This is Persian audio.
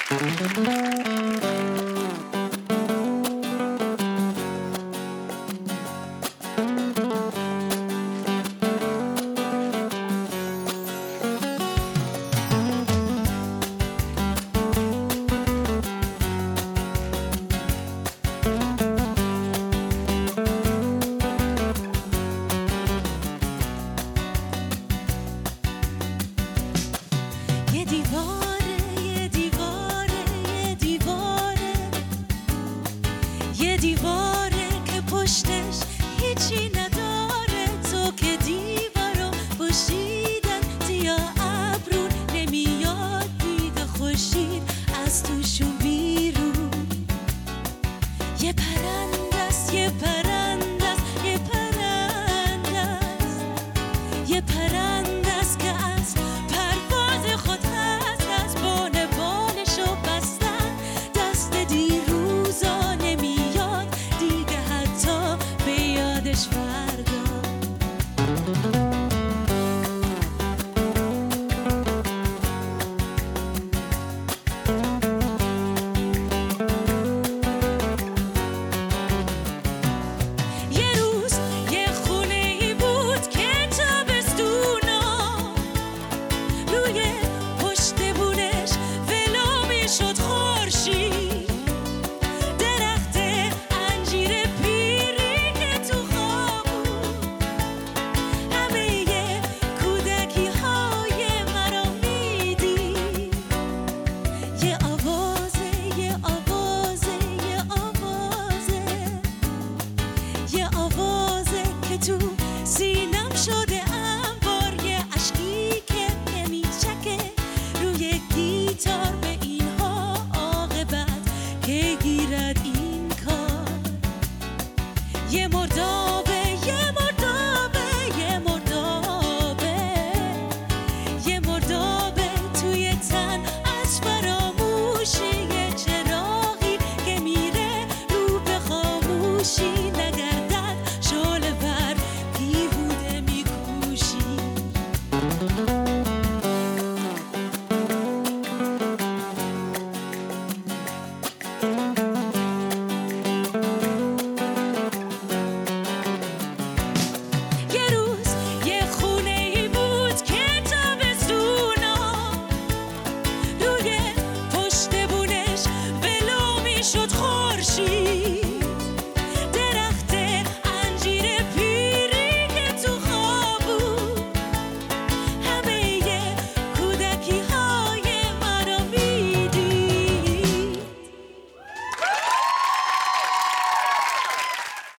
یه دیواره یه دیواره یه دیواره یه دیواره که پشتش هیچی نداره. تو که دیوارو پوشیدن زیا ابرون نمیاد دید خورشید از توشون بیرون. یه پرندست یه پرندست یه پرندست یه پرندست که از پرواز خود هست. از بال بالشو بستن دست دیروزا نمیاد دیگه حتی به یادش فردا. یه روز یه خونه‌ای بود که تابستونا روی پشت بونش ولو میشد خورشید. درخت انجیر پیری که تو خواب بود همه کودکی های مرا میدید. یه